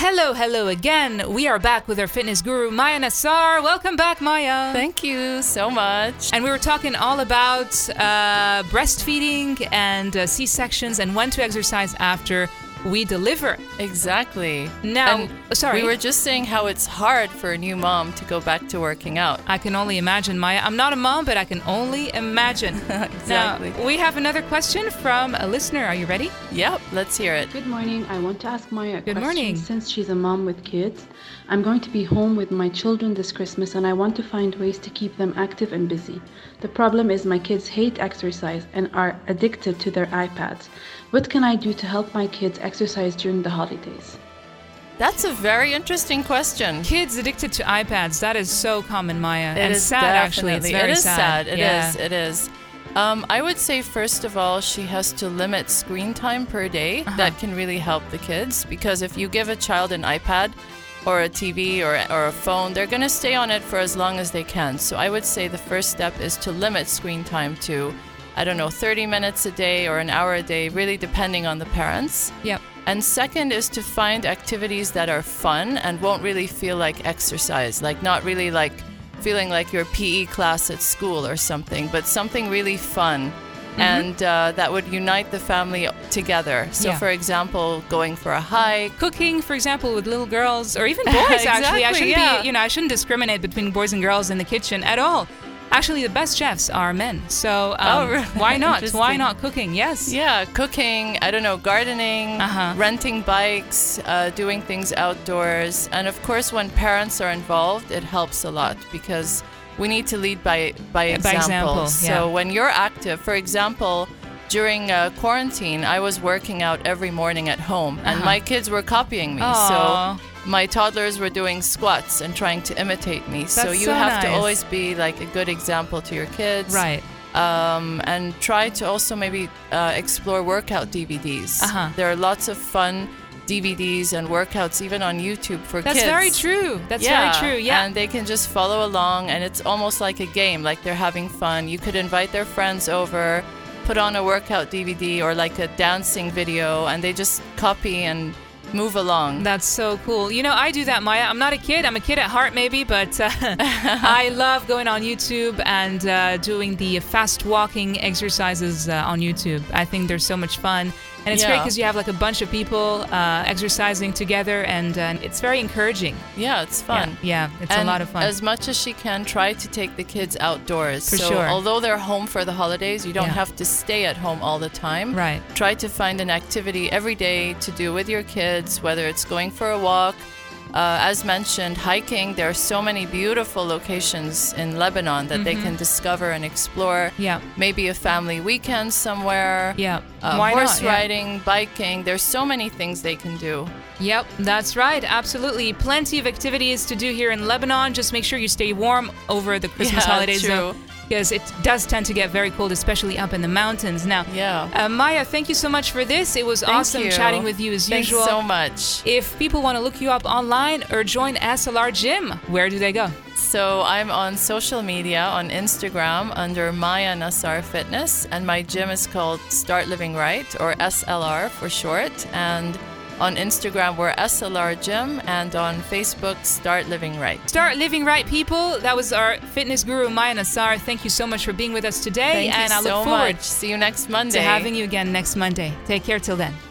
Hello again. We are back with our fitness guru, Maya Nassar. Welcome back, Maya. Thank you so much. And we were talking all about breastfeeding and C-sections and when to exercise after we deliver. Exactly. Now, sorry. We were just saying how it's hard for a new mom to go back to working out. I can only imagine, Maya. I'm not a mom, but I can only imagine. Exactly. Now, we have another question from a listener. Are you ready? Yep, let's hear it. Good morning. I want to ask Maya a Good question. morning. Since she's a mom with kids, I'm going to be home with my children this Christmas and I want to find ways to keep them active and busy. The problem is my kids hate exercise and are addicted to their iPads. What can I do to help my kids exercise during the holidays? That's a very interesting question. Kids addicted to iPads. That is so common, Maya. It and is sad, actually. It's very It is sad. Yeah. It is. I would say, first of all, she has to limit screen time per day. That can really help the kids, because if you give a child an iPad or a TV or a phone, they're going to stay on it for as long as they can. So I would say the first step is to limit screen time to, 30 minutes a day or an hour a day, really depending on the parents. Yep. And second is to find activities that are fun and won't really feel like exercise, like not really like feeling like your PE class at school or something, but something really fun. And that would unite the family together. So, for example, going for a hike. Cooking, for example, with little girls, or even boys, actually. I shouldn't discriminate between boys and girls in the kitchen at all. Actually, the best chefs are men. So why not? Why not cooking? Yes. Yeah, cooking, gardening, renting bikes, doing things outdoors. And of course, when parents are involved, it helps a lot because we need to lead by example. So when you're active, for example, during quarantine, I was working out every morning at home and my kids were copying me. Aww. So my toddlers were doing squats and trying to imitate me. So you have to always be like a good example to your kids. Right. And try to also maybe explore workout DVDs. There are lots of fun DVDs and workouts even on YouTube for kids. That's very true. Very true. Yeah. And they can just follow along and it's almost like a game, like they're having fun. You could invite their friends over, put on a workout DVD or like a dancing video, and they just copy and move along. That's so cool. I do that, Maya. I'm not a kid. I'm a kid at heart, maybe, but I love going on YouTube and doing the fast walking exercises on YouTube. I think they're so much fun. And it's great because you have like a bunch of people exercising together, and it's very encouraging. Yeah, it's fun. Yeah, it's a lot of fun. As much as she can, try to take the kids outdoors. For so sure. Although they're home for the holidays, you don't have to stay at home all the time. Right. Try to find an activity every day to do with your kids, whether it's going for a walk. As mentioned, hiking. There are so many beautiful locations in Lebanon that they can discover and explore. Yeah. Maybe a family weekend somewhere. Yeah. Horse riding, biking. There's so many things they can do. Yep, that's right. Absolutely. Plenty of activities to do here in Lebanon. Just make sure you stay warm over the Christmas holidays. True. Because it does tend to get very cold, especially up in the mountains. Now, Maya, thank you so much for this. It was awesome chatting with you as usual. Thanks so much. If people want to look you up online or join SLR Gym, where do they go? So I'm on social media, on Instagram under Maya Nassar Fitness, and my gym is called Start Living Right, or SLR for short. And on Instagram, we're SLR Gym, and on Facebook, Start Living Right. Start Living Right, people. That was our fitness guru, Maya Nassar. Thank you so much for being with us today. Thank you I look so forward much. See you next Monday. to having you again next Monday. Take care till then.